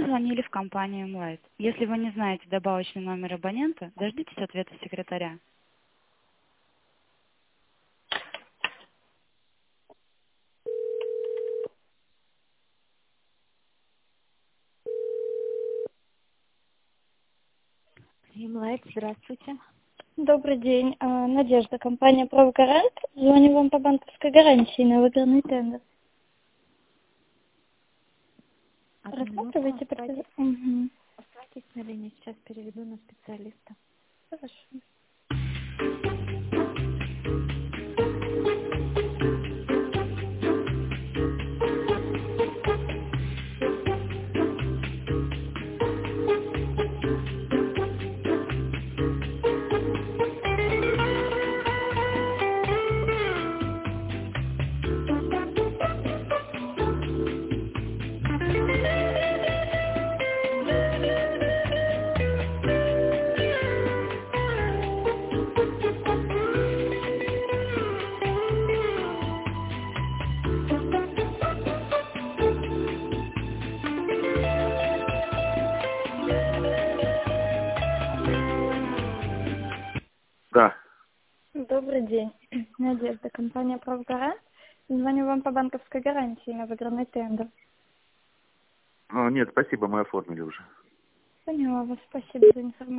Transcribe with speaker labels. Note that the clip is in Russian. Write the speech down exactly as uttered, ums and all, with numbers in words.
Speaker 1: звонили в компанию Light. Если вы не знаете добавочный номер абонента, дождитесь ответа секретаря. Light, здравствуйте.
Speaker 2: Добрый день. А, Надежда, компания «Правгарант». Звоню вам по банковской гарантии на выигранный тендер.
Speaker 1: Одну минутку,
Speaker 2: Рассматриваете
Speaker 1: оставайтесь,
Speaker 2: предложение? Угу.
Speaker 1: оставайтесь на линии, сейчас переведу на специалиста.
Speaker 2: Хорошо.
Speaker 3: Да.
Speaker 2: Добрый день. Надежда, компания «Правгарант». Звоню вам по банковской гарантии на выигранный тендер.
Speaker 3: А, нет, спасибо, мы оформили уже.
Speaker 2: Поняла вас. Спасибо за информацию.